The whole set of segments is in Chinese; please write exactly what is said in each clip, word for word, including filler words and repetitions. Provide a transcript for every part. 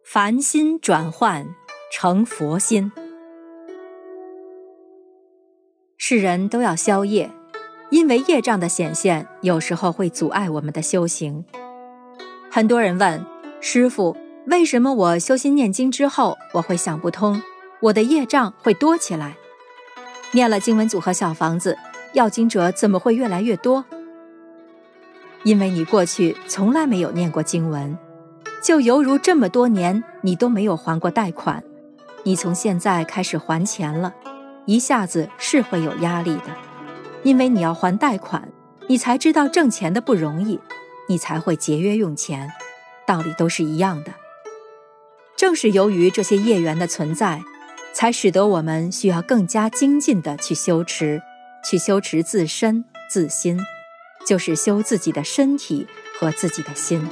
凡心转换成佛心。世人都要消业，因为业障的显现有时候会阻碍我们的修行。很多人问师父，为什么我修心念经之后，我会想不通，我的业障会多起来？念了经文组和小房子，要经者怎么会越来越多？因为你过去从来没有念过经文，就犹如这么多年你都没有还过贷款，你从现在开始还钱了，一下子是会有压力的。因为你要还贷款，你才知道挣钱的不容易，你才会节约用钱，道理都是一样的。正是由于这些业缘的存在，才使得我们需要更加精进地去修持，去修持自身自心，就是修自己的身体和自己的心。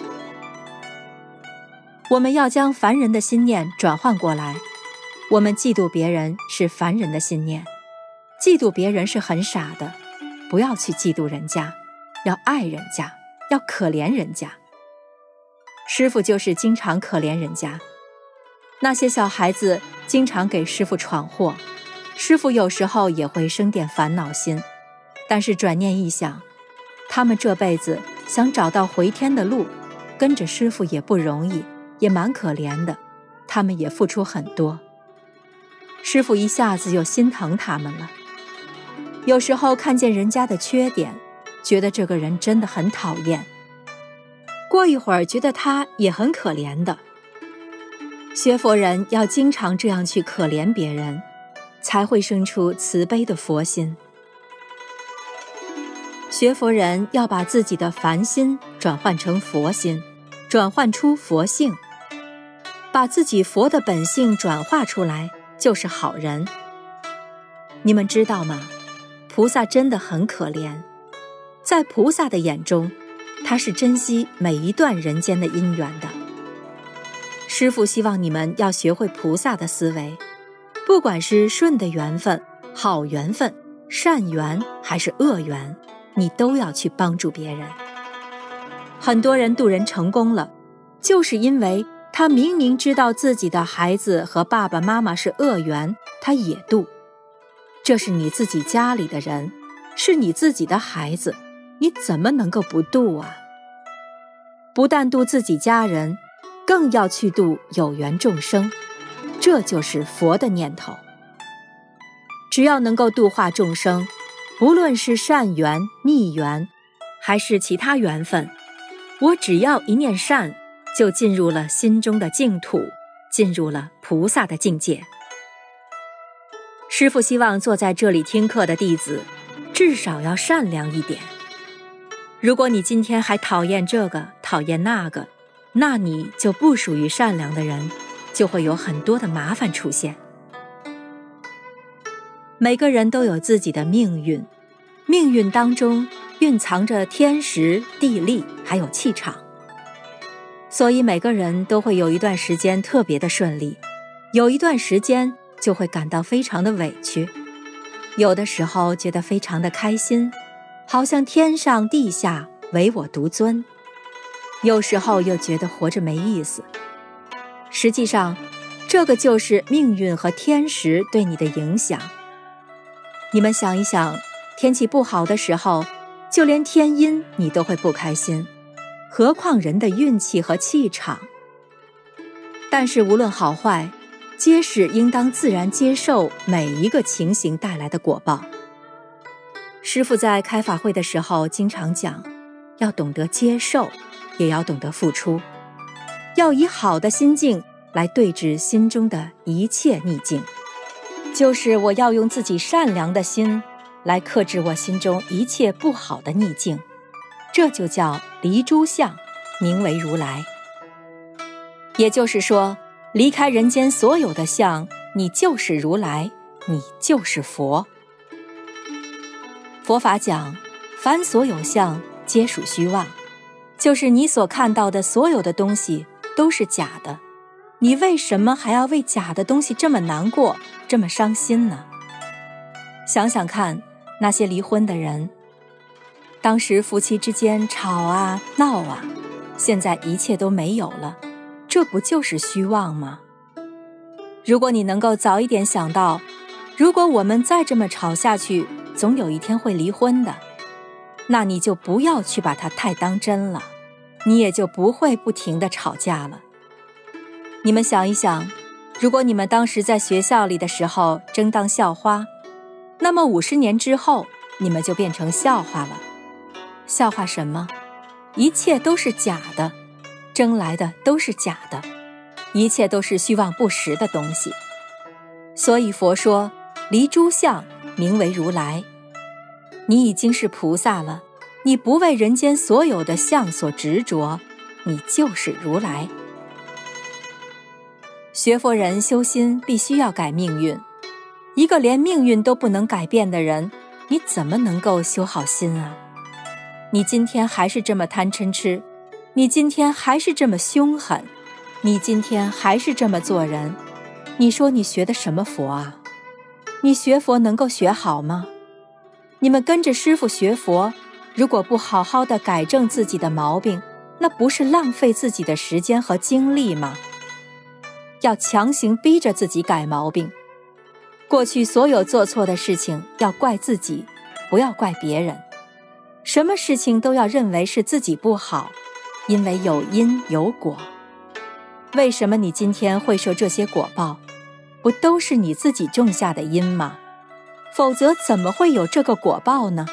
我们要将凡人的心念转换过来，我们嫉妒别人是凡人的心念，嫉妒别人是很傻的，不要去嫉妒人家，要爱人家，要可怜人家。师父就是经常可怜人家，那些小孩子经常给师父闯祸，师父有时候也会生点烦恼心，但是转念一想，他们这辈子想找到回天的路，跟着师父也不容易，也蛮可怜的，他们也付出很多。师父一下子就心疼他们了。有时候看见人家的缺点，觉得这个人真的很讨厌，过一会儿觉得他也很可怜的。学佛人要经常这样去可怜别人，才会生出慈悲的佛心。学佛人要把自己的凡心转换成佛心，转换出佛性，把自己佛的本性转化出来，就是好人。你们知道吗？菩萨真的很可怜，在菩萨的眼中，他是珍惜每一段人间的因缘的。师父希望你们要学会菩萨的思维，不管是顺的缘分、好缘分、善缘还是恶缘，你都要去帮助别人。很多人渡人成功了，就是因为他明明知道自己的孩子和爸爸妈妈是恶缘，他也渡。这是你自己家里的人，是你自己的孩子，你怎么能够不渡啊？不但渡自己家人，更要去渡有缘众生，这就是佛的念头。只要能够度化众生，无论是善缘、逆缘，还是其他缘分，我只要一念善，就进入了心中的净土，进入了菩萨的境界。师父希望坐在这里听课的弟子，至少要善良一点。如果你今天还讨厌这个，讨厌那个，那你就不属于善良的人，就会有很多的麻烦出现。每个人都有自己的命运，命运当中蕴藏着天时、地利，还有气场。所以每个人都会有一段时间特别的顺利，有一段时间就会感到非常的委屈，有的时候觉得非常的开心，好像天上地下唯我独尊，有时候又觉得活着没意思。实际上，这个就是命运和天时对你的影响。你们想一想，天气不好的时候，就连天阴你都会不开心，何况人的运气和气场。但是无论好坏，皆是应当自然接受每一个情形带来的果报。师父在开法会的时候经常讲，要懂得接受，也要懂得付出，要以好的心境来对治心中的一切逆境，就是我要用自己善良的心来克制我心中一切不好的逆境，这就叫离诸相，名为如来。也就是说，离开人间所有的相，你就是如来，你就是佛。佛法讲，凡所有相，皆属虚妄，就是你所看到的所有的东西都是假的，你为什么还要为假的东西这么难过，这么伤心呢？想想看，那些离婚的人，当时夫妻之间吵啊闹啊，现在一切都没有了， 这不就是虚妄吗？如果你能够早一点想到，如果我们再这么吵下去，总有一天会离婚的，那你就不要去把它太当真了，你也就不会不停地吵架了。你们想一想，如果你们当时在学校里的时候争当校花，那么五十年之后，你们就变成笑话了。笑话什么？一切都是假的，争来的都是假的，一切都是虚妄不实的东西。所以佛说，离诸相，名为如来。你已经是菩萨了，你不为人间所有的相所执着，你就是如来。学佛人修心必须要改命运，一个连命运都不能改变的人，你怎么能够修好心啊？你今天还是这么贪嗔痴，你今天还是这么凶狠，你今天还是这么做人，你说你学的什么佛啊？你学佛能够学好吗？你们跟着师父学佛，如果不好好的改正自己的毛病，那不是浪费自己的时间和精力吗？要强行逼着自己改毛病。过去所有做错的事情要怪自己，不要怪别人。什么事情都要认为是自己不好，因为有因有果。为什么你今天会受这些果报？不都是你自己种下的因吗？否则怎么会有这个果报呢？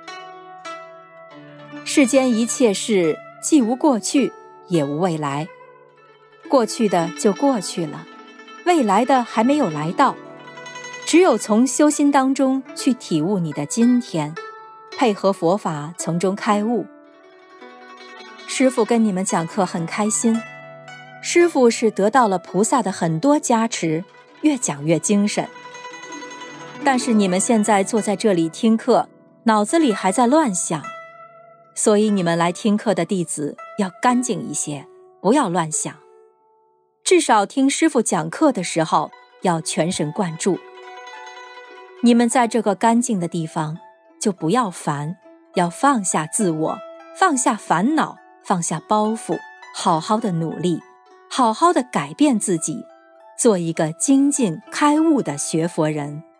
世间一切事，既无过去，也无未来。过去的就过去了，未来的还没有来到。只有从修心当中去体悟你的今天，配合佛法从中开悟。师父跟你们讲课很开心，师父是得到了菩萨的很多加持，越讲越精神。但是你们现在坐在这里听课，脑子里还在乱想，所以你们来听课的弟子要干净一些，不要乱想。至少听师父讲课的时候要全神贯注。你们在这个干净的地方就不要烦，要放下自我，放下烦恼，放下包袱，好好的努力，好好的改变自己，做一个精进开悟的学佛人。